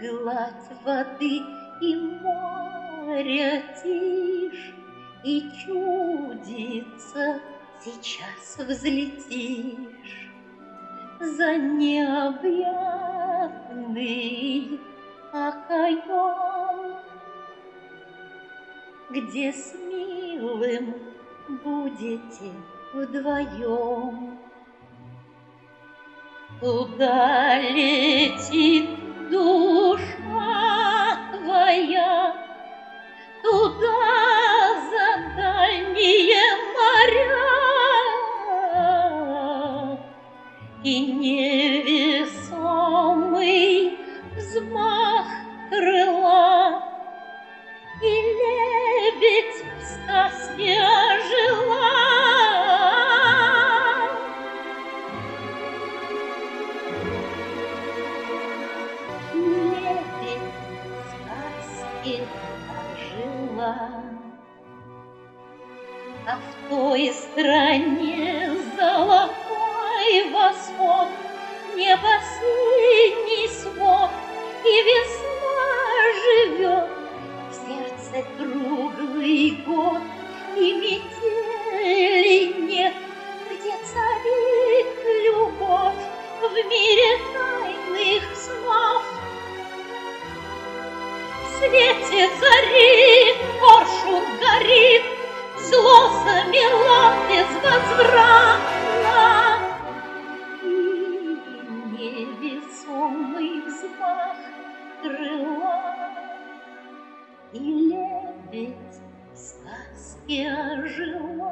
гладь воды и море тишь, и чудится, сейчас взлетишь за необъятный окоем, где с милым будете вдвоем. Туда летит душа твоя, туда за дальние моря, и невесомый взмах крыла, и лебедь в сказке ожила. Лебедь в сказке ожила. А в той стране золотой восход, небо синий свод, и весна живет, в сердце круглый год, и метели нет, где царит любовь в мире тайных снов. В свете зари коршун горит, зло замело безвозвратно, и невесомый взмах крыла, и лебедь в сказке ожила.